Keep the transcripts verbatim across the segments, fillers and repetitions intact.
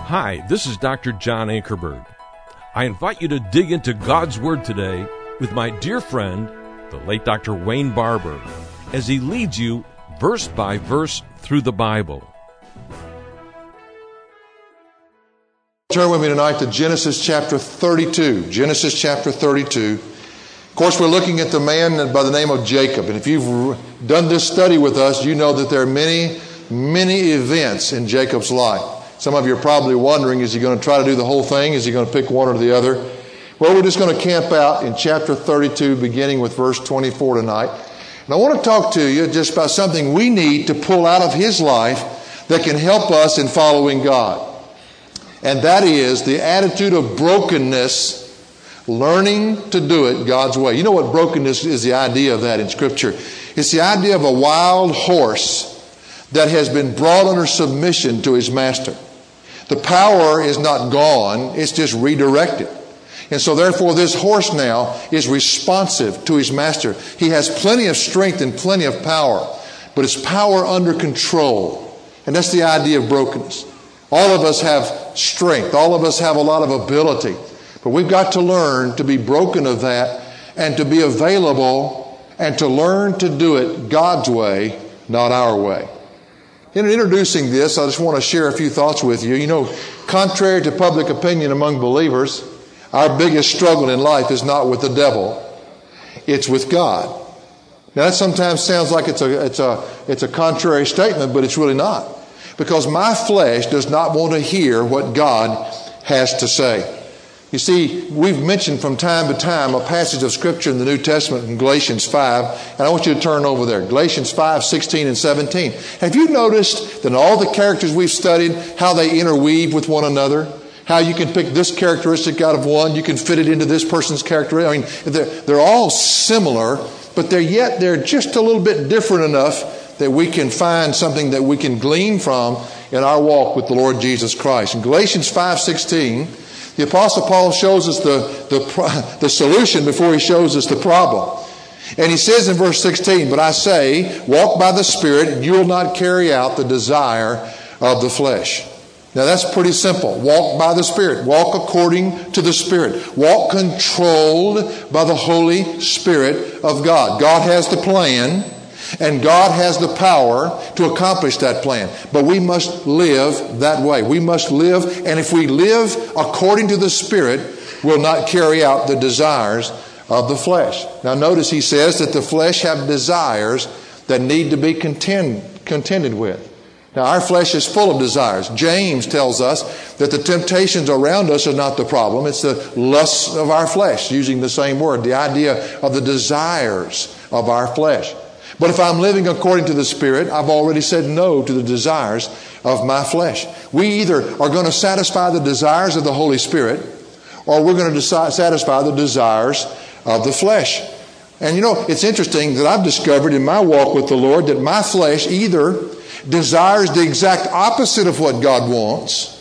Hi, this is Doctor John Ankerberg. I invite you to dig into God's Word today with my dear friend, the late Doctor Wayne Barber, as he leads you verse by verse through the Bible. Turn with me tonight to Genesis chapter thirty-two. Genesis chapter thirty-two. Of course, we're looking at the man by the name of Jacob. And if you've done this study with us, you know that there are many, many events in Jacob's life. Some of you are probably wondering, is he going to try to do the whole thing? Is he going to pick one or the other? Well, we're just going to camp out in chapter thirty-two, beginning with verse twenty-four tonight. And I want to talk to you just about something we need to pull out of his life that can help us in following God. And that is the attitude of brokenness, learning to do it God's way. You know what brokenness is, the idea of that in Scripture. It's the idea of a wild horse that has been brought under submission to his master. The power is not gone, it's just redirected. And so therefore this horse now is responsive to his master. He has plenty of strength and plenty of power, but it's power under control. And that's the idea of brokenness. All of us have strength. All of us have a lot of ability. But we've got to learn to be broken of that and to be available and to learn to do it God's way, not our way. In introducing this, I just want to share a few thoughts with you. You know, contrary to public opinion among believers, our biggest struggle in life is not with the devil. It's with God. Now that sometimes sounds like it's a, it's a, it's a contrary statement, but it's really not. Because my flesh does not want to hear what God has to say. You see, we've mentioned from time to time a passage of Scripture in the New Testament in Galatians five, and I want you to turn over there. Galatians five, sixteen and seventeen. Have you noticed that in all the characters we've studied, how they interweave with one another? How you can pick this characteristic out of one, you can fit it into this person's characteristic. I mean, they're, they're all similar, but they're yet they're just a little bit different enough that we can find something that we can glean from in our walk with the Lord Jesus Christ. In Galatians five sixteen, the Apostle Paul shows us the, the, the solution before he shows us the problem. And he says in verse sixteen, "But I say, walk by the Spirit, and you will not carry out the desire of the flesh." Now that's pretty simple. Walk by the Spirit. Walk according to the Spirit. Walk controlled by the Holy Spirit of God. God has the plan, and God has the power to accomplish that plan. But we must live that way. We must live, and if we live according to the Spirit, we'll not carry out the desires of the flesh. Now notice he says that the flesh have desires that need to be contend, contended with. Now our flesh is full of desires. James tells us that the temptations around us are not the problem. It's the lusts of our flesh, using the same word, the idea of the desires of our flesh. But if I'm living according to the Spirit, I've already said no to the desires of my flesh. We either are going to satisfy the desires of the Holy Spirit, or we're going to decide, satisfy the desires of the flesh. And you know, it's interesting that I've discovered in my walk with the Lord that my flesh either desires the exact opposite of what God wants,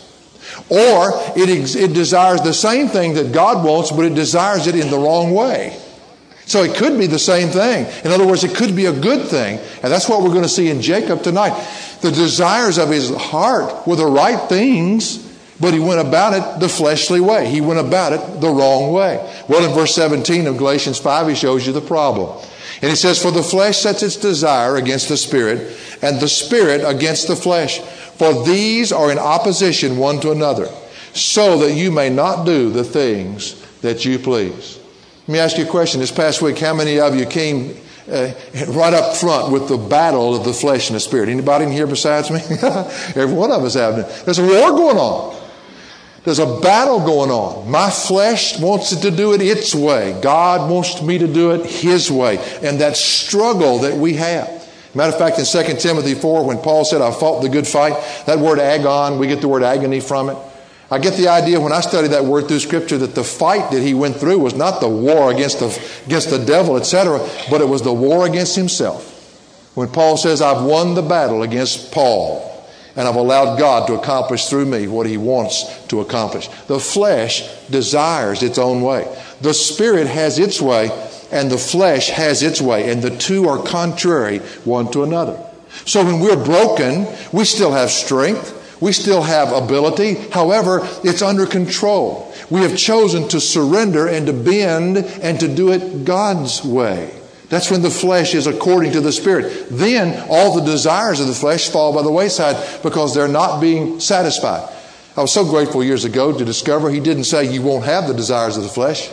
or it, ex- it desires the same thing that God wants, but it desires it in the wrong way. So it could be the same thing. In other words, it could be a good thing. And that's what we're going to see in Jacob tonight. The desires of his heart were the right things, but he went about it the fleshly way. He went about it the wrong way. Well, in verse seventeen of Galatians five, he shows you the problem. And he says, "For the flesh sets its desire against the Spirit, and the Spirit against the flesh. For these are in opposition one to another, so that you may not do the things that you please." Let me ask you a question. This past week, how many of you came uh, right up front with the battle of the flesh and the Spirit? Anybody in here besides me? Every one of us have. There's a war going on. There's a battle going on. My flesh wants it to do it its way. God wants me to do it His way. And that struggle that we have. Matter of fact, in Second Timothy four, when Paul said, "I fought the good fight," that word agon, we get the word agony from it. I get the idea when I study that word through Scripture that the fight that he went through was not the war against the, against the devil, et cetera, but it was the war against himself. When Paul says, "I've won the battle against Paul, and I've allowed God to accomplish through me what He wants to accomplish." The flesh desires its own way. The Spirit has its way, and the flesh has its way, and the two are contrary one to another. So when we're broken, we still have strength. We still have ability. However, it's under control. We have chosen to surrender and to bend and to do it God's way. That's when the flesh is according to the Spirit. Then all the desires of the flesh fall by the wayside because they're not being satisfied. I was so grateful years ago to discover He didn't say you won't have the desires of the flesh.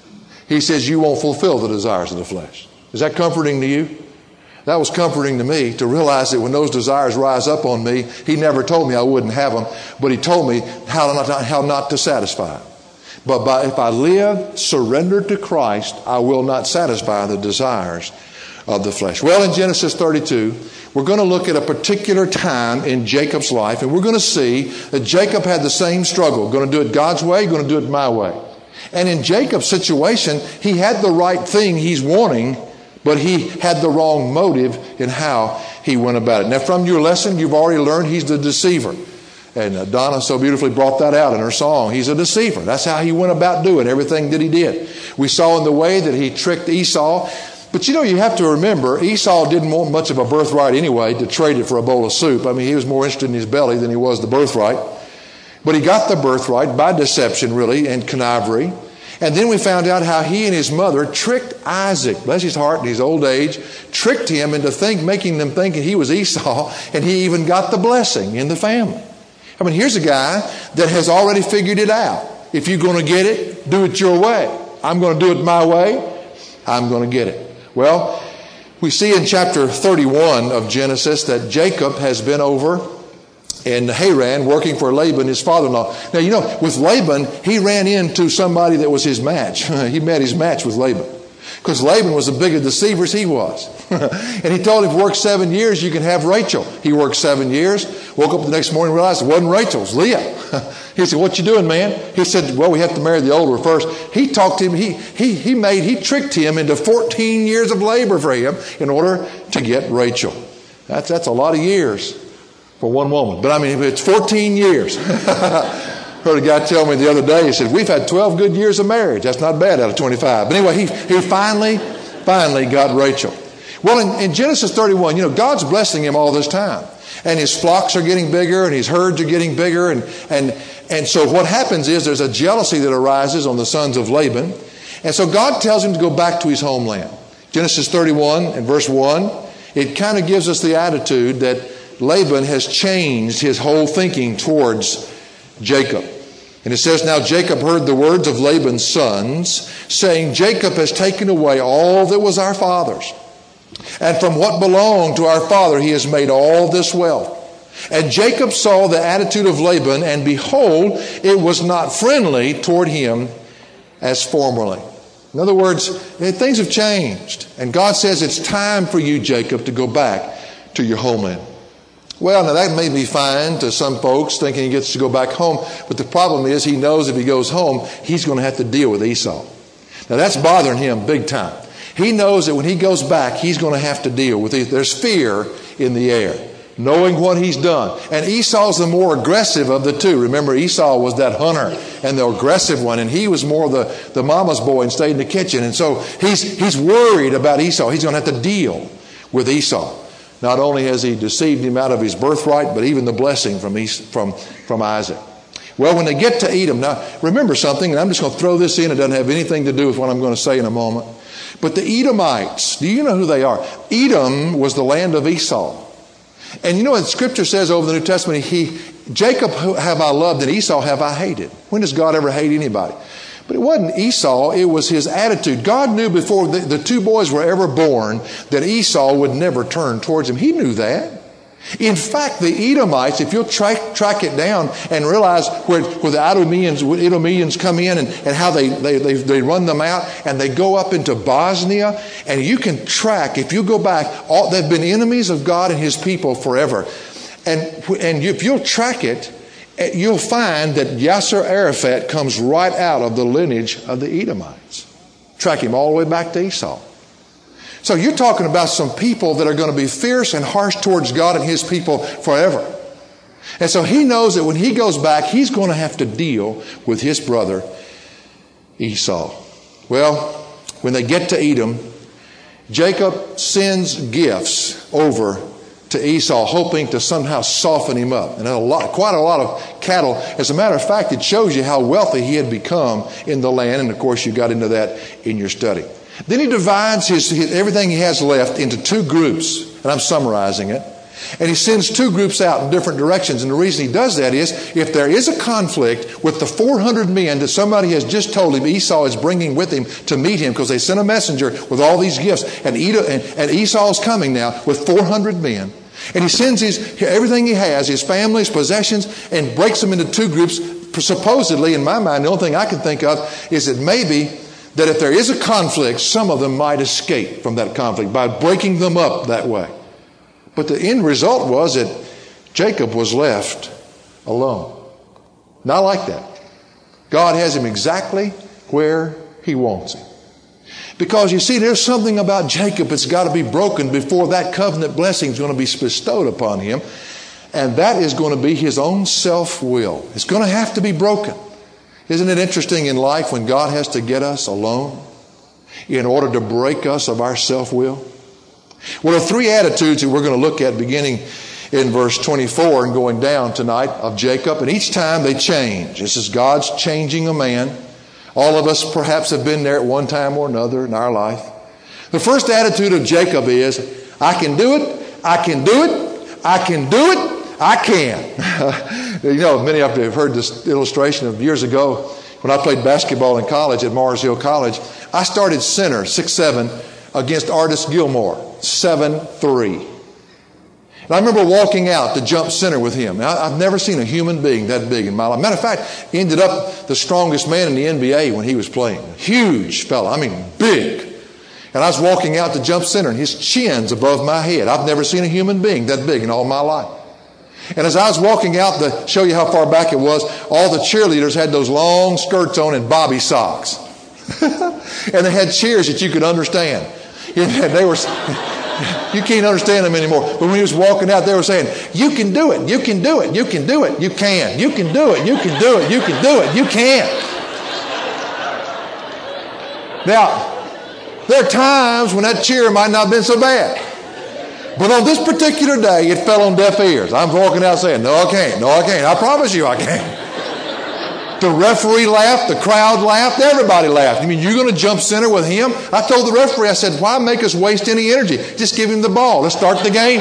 He says you won't fulfill the desires of the flesh. Is that comforting to you? That was comforting to me to realize that when those desires rise up on me, He never told me I wouldn't have them, but He told me how not, how not to satisfy them. But by, if I live surrendered to Christ, I will not satisfy the desires of the flesh. Well, in Genesis thirty-two, we're going to look at a particular time in Jacob's life, and we're going to see that Jacob had the same struggle. Going to do it God's way, going to do it my way. And in Jacob's situation, he had the right thing he's wanting, but he had the wrong motive in how he went about it. Now, from your lesson, you've already learned he's the deceiver. And uh, Donna so beautifully brought that out in her song. He's a deceiver. That's how he went about doing everything that he did. We saw in the way that he tricked Esau. But you know, you have to remember, Esau didn't want much of a birthright anyway to trade it for a bowl of soup. I mean, he was more interested in his belly than he was the birthright. But he got the birthright by deception, really, and connivery. And then we found out how he and his mother tricked Isaac, bless his heart in his old age, tricked him into think, making them think he was Esau, and he even got the blessing in the family. I mean, here's a guy that has already figured it out. If you're going to get it, do it your way. I'm going to do it my way. I'm going to get it. Well, we see in chapter thirty-one of Genesis that Jacob has been over in Haran working for Laban, his father-in-law. Now, you know, with Laban, he ran into somebody that was his match. He met his match with Laban. Because Laban was as big a deceiver as he was. And he told him, work seven years, you can have Rachel. He worked seven years, woke up the next morning and realized it wasn't Rachel, it was Leah. He said, what you doing, man? He said, well, we have to marry the older first. He talked to him, he, he, he made, he tricked him into fourteen years of labor for him in order to get Rachel. That's, that's a lot of years for one woman. But I mean, it's fourteen years. Heard a guy tell me the other day, he said, we've had twelve good years of marriage. That's not bad out of twenty-five. But anyway, he, he finally, finally got Rachel. Well, in, in Genesis thirty-one, you know, God's blessing him all this time. And his flocks are getting bigger and his herds are getting bigger. And, and, and so what happens is there's a jealousy that arises on the sons of Laban. And so God tells him to go back to his homeland. Genesis thirty-one and verse one, it kind of gives us the attitude that Laban has changed his whole thinking towards Jacob. And it says, now Jacob heard the words of Laban's sons, saying, Jacob has taken away all that was our father's. And from what belonged to our father, he has made all this wealth. And Jacob saw the attitude of Laban, and behold, it was not friendly toward him as formerly. In other words, things have changed. And God says it's time for you, Jacob, to go back to your homeland. Well, now that may be fine to some folks thinking he gets to go back home. But the problem is he knows if he goes home, he's going to have to deal with Esau. Now that's bothering him big time. He knows that when he goes back, he's going to have to deal with it. There's fear in the air, knowing what he's done. And Esau's the more aggressive of the two. Remember, Esau was that hunter and the aggressive one, and he was more the, the mama's boy and stayed in the kitchen. And so he's, he's worried about Esau. He's going to have to deal with Esau. Not only has he deceived him out of his birthright, but even the blessing from, from, from Isaac. Well, when they get to Edom, now remember something, and I'm just going to throw this in. It doesn't have anything to do with what I'm going to say in a moment. But the Edomites, do you know who they are? Edom was the land of Esau. And you know what the scripture says over the New Testament? He, Jacob have I loved and Esau have I hated. When does God ever hate anybody? But it wasn't Esau, it was his attitude. God knew before the, the two boys were ever born that Esau would never turn towards him. He knew that. In fact, the Edomites, if you'll track, track it down and realize where, where the Edomians, Edomians come in and, and how they, they, they, they run them out, and they go up into Bosnia, and you can track, if you go back, all, they've been enemies of God and his people forever. And, and if you'll track it, you'll find that Yasser Arafat comes right out of the lineage of the Edomites. Track him all the way back to Esau. So you're talking about some people that are going to be fierce and harsh towards God and his people forever. And so he knows that when he goes back, he's going to have to deal with his brother Esau. Well, when they get to Edom, Jacob sends gifts over to to Esau, hoping to somehow soften him up. And a lot, quite a lot of cattle. As a matter of fact, it shows you how wealthy he had become in the land. And of course, you got into that in your study. Then he divides his, his everything he has left into two groups. And I'm summarizing it. And he sends two groups out in different directions. And the reason he does that is if there is a conflict with the four hundred men that somebody has just told him Esau is bringing with him to meet him, because they sent a messenger with all these gifts, and, Edom, and, and Esau is coming now with four hundred men. And he sends his everything he has, his family, his possessions, and breaks them into two groups. Supposedly, in my mind, the only thing I can think of is that maybe that if there is a conflict, some of them might escape from that conflict by breaking them up that way. But the end result was that Jacob was left alone. Not like that. God has him exactly where he wants him. Because you see, there's something about Jacob that's got to be broken before that covenant blessing is going to be bestowed upon him. And that is going to be his own self-will. It's going to have to be broken. Isn't it interesting in life when God has to get us alone in order to break us of our self-will? Well, there are three attitudes that we're going to look at beginning in verse twenty-four and going down tonight of Jacob. And each time they change. This is God's changing a man. All of us perhaps have been there at one time or another in our life. The first attitude of Jacob is, I can do it, I can do it, I can do it, I can. You know, many of you have heard this illustration of years ago when I played basketball in college at Mars Hill College. I started center, six seven, against Artis Gilmore, seven three. And I remember walking out to jump center with him. Now, I've never seen a human being that big in my life. Matter of fact, he ended up the strongest man in the N B A when he was playing. Huge fella. I mean, big. And I was walking out to jump center, and his chin's above my head. I've never seen a human being that big in all my life. And as I was walking out to show you how far back it was, all the cheerleaders had those long skirts on and bobby socks. And they had cheers that you could understand. And they were... You can't understand them anymore. But when he was walking out, they were saying, you can do it, you can do it, you can do it, you can, you can do it, you can do it, you can do it, you can. Now, there are times when that cheer might not have been so bad. But on this particular day, it fell on deaf ears. I'm walking out saying, no, I can't, no, I can't. I promise you I can't. The referee laughed, the crowd laughed, everybody laughed. You mean you're going to jump center with him? I told the referee, I said, why make us waste any energy? Just give him the ball. Let's start the game.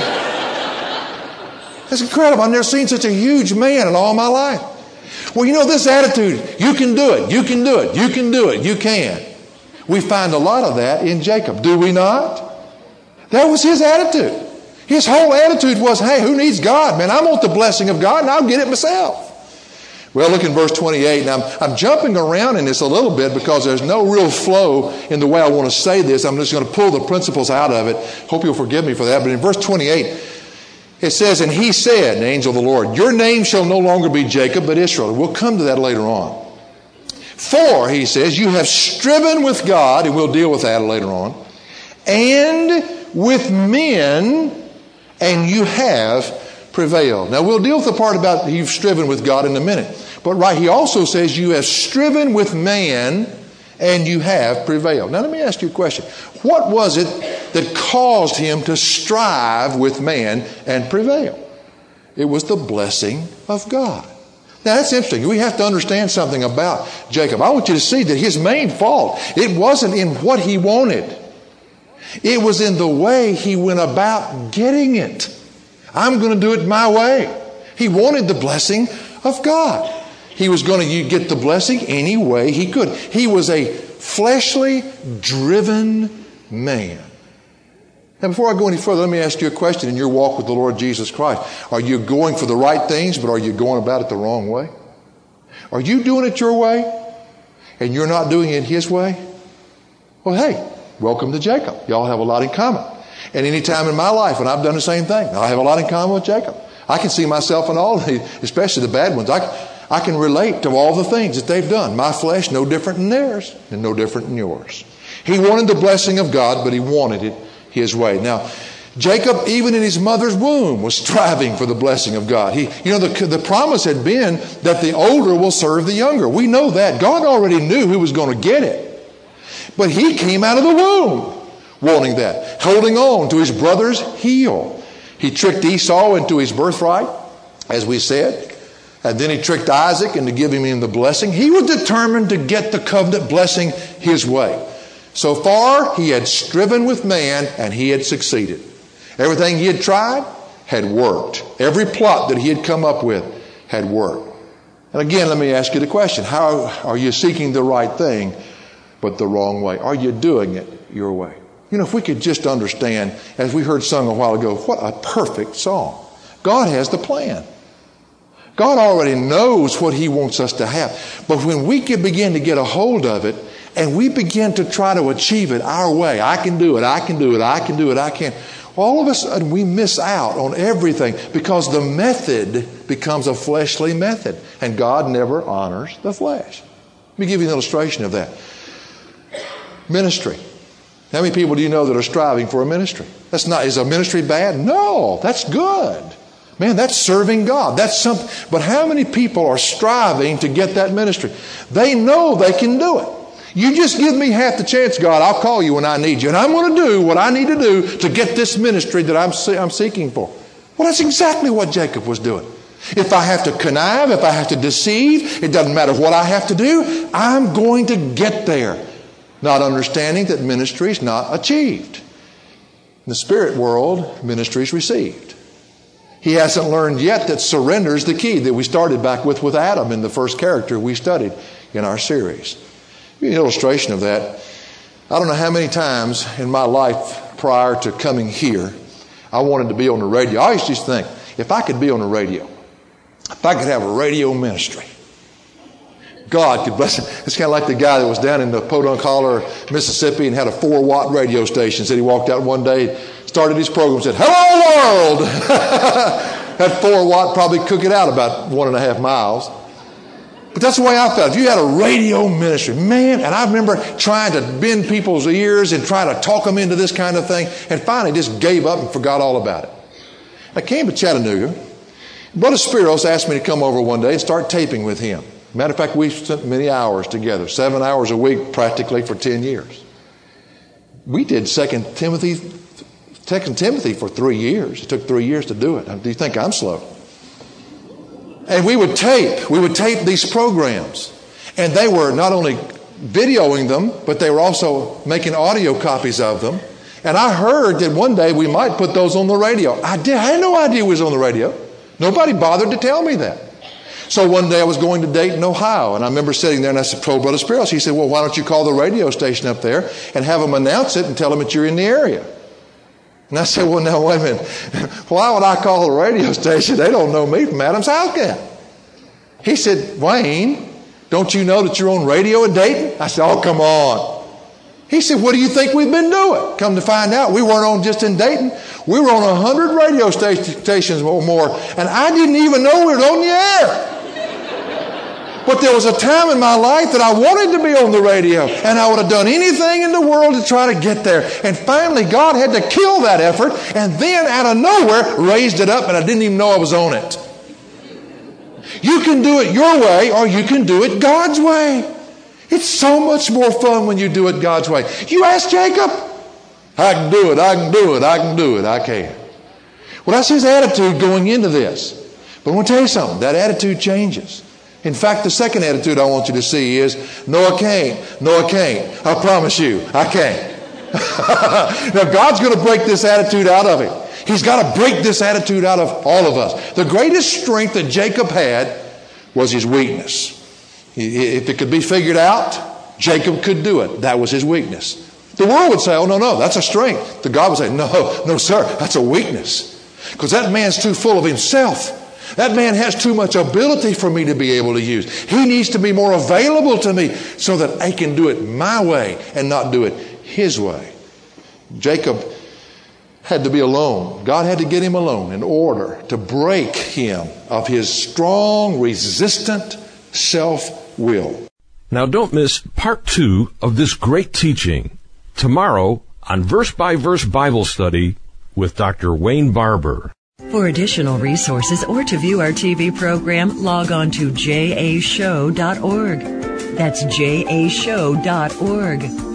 That's incredible. I've never seen such a huge man in all my life. Well, you know, this attitude, you can do it, you can do it, you can do it, you can. We find a lot of that in Jacob, do we not? That was his attitude. His whole attitude was, hey, who needs God, man? I want the blessing of God and I'll get it myself. Well, look in verse twenty-eight. Now, I'm, I'm jumping around in this a little bit because there's no real flow in the way I want to say this. I'm just going to pull the principles out of it. Hope you'll forgive me for that. But in verse twenty-eight, it says, and he said, the angel of the Lord, your name shall no longer be Jacob, but Israel. We'll come to that later on. For, he says, you have striven with God, and we'll deal with that later on, and with men, and you have prevailed. Now, we'll deal with the part about you've striven with God in a minute. But right, he also says you have striven with man and you have prevailed. Now let me ask you a question. What was it that caused him to strive with man and prevail? It was the blessing of God. Now that's interesting. We have to understand something about Jacob. I want you to see that his main fault, it wasn't in what he wanted. It was in the way he went about getting it. I'm going to do it my way. He wanted the blessing of God. He was going to get the blessing any way he could. He was a fleshly, driven man. Now, before I go any further, let me ask you a question in your walk with the Lord Jesus Christ. Are you going for the right things, but are you going about it the wrong way? Are you doing it your way, and you're not doing it his way? Well, hey, welcome to Jacob. Y'all have a lot in common. And any time in my life when I've done the same thing, I have a lot in common with Jacob. I can see myself in all of these, especially the bad ones. I, I can relate to all the things that they've done. My flesh, no different than theirs, and no different than yours. He wanted the blessing of God, but he wanted it his way. Now, Jacob, even in his mother's womb, was striving for the blessing of God. He, you know, the, the promise had been that the older will serve the younger. We know that. God already knew who was going to get it. But he came out of the womb wanting that, holding on to his brother's heel. He tricked Esau into his birthright, as we said. And then he tricked Isaac into giving him the blessing. He was determined to get the covenant blessing his way. So far, he had striven with man and he had succeeded. Everything he had tried had worked. Every plot that he had come up with had worked. And again, let me ask you the question. How are you seeking the right thing, but the wrong way? Are you doing it your way? You know, if we could just understand, as we heard sung a while ago, what a perfect song. God has the plan. God already knows what he wants us to have. But when we can begin to get a hold of it, and we begin to try to achieve it our way, I can do it, I can do it, I can do it, I can. All of a sudden we miss out on everything because the method becomes a fleshly method. And God never honors the flesh. Let me give you an illustration of that. Ministry. How many people do you know that are striving for a ministry? That's not, is a ministry bad? No, that's good. Man, that's serving God. That's something. But how many people are striving to get that ministry? They know they can do it. You just give me half the chance, God, I'll call you when I need you. And I'm going to do what I need to do to get this ministry that I'm, I'm seeking for. Well, that's exactly what Jacob was doing. If I have to connive, if I have to deceive, it doesn't matter what I have to do, I'm going to get there. Not understanding that ministry is not achieved. In the spirit world, ministry is received. He hasn't learned yet that surrender is the key that we started back with with Adam in the first character we studied in our series. An illustration of that. I don't know how many times in my life prior to coming here, I wanted to be on the radio. I used to think, if I could be on the radio, if I could have a radio ministry, God could bless it. It's kind of like the guy that was down in the Podunk Holler, Mississippi, and had a four-watt radio station. Said he walked out one day, started his program, said, "Hello, world!" That four-watt probably cook it out about one and a half miles. But that's the way I felt. If you had a radio ministry, man, and I remember trying to bend people's ears and try to talk them into this kind of thing, and finally just gave up and forgot all about it. I came to Chattanooga. Brother Spiros asked me to come over one day and start taping with him. Matter of fact, we spent many hours together, seven hours a week practically for ten years. We did Second Timothy, Second Timothy for three years. It took three years to do it. Do you think I'm slow? And we would tape. We would tape these programs. And they were not only videoing them, but they were also making audio copies of them. And I heard that one day we might put those on the radio. I did. I had no idea we was on the radio. Nobody bothered to tell me that. So one day I was going to Dayton, Ohio, and I remember sitting there and I told Brother Spiros, he said, "Well, why don't you call the radio station up there and have them announce it and tell them that you're in the area?" And I said, "Well, now, wait a minute. Why would I call the radio station? They don't know me from Adam's house cat." He said, "Wayne, don't you know that you're on radio in Dayton?" I said, "Oh, come on." He said, "What do you think we've been doing?" Come to find out, we weren't on just in Dayton. We were on a hundred radio stations or more, and I didn't even know we were on the air. But there was a time in my life that I wanted to be on the radio, and I would have done anything in the world to try to get there. And finally, God had to kill that effort, and then out of nowhere, raised it up, and I didn't even know I was on it. You can do it your way, or you can do it God's way. It's so much more fun when you do it God's way. You ask Jacob, "I can do it, I can do it, I can do it, I can." Well, that's his attitude going into this. But I want to tell you something. That attitude changes. In fact, the second attitude I want you to see is, "No, I can't. No, I can't. I promise you, I can't." Now, God's going to break this attitude out of him. He's got to break this attitude out of all of us. The greatest strength that Jacob had was his weakness. If it could be figured out, Jacob could do it. That was his weakness. The world would say, "Oh, no, no, that's a strength." The God would say, "No, no, sir, that's a weakness. Because that man's too full of himself. That man has too much ability for me to be able to use. He needs to be more available to me so that I can do it my way and not do it his way." Jacob had to be alone. God had to get him alone in order to break him of his strong, resistant self-will. Now don't miss part two of this great teaching tomorrow on Verse by Verse Bible Study with Doctor Wayne Barber. For additional resources or to view our T V program, log on to j a show dot org. That's j a show dot org.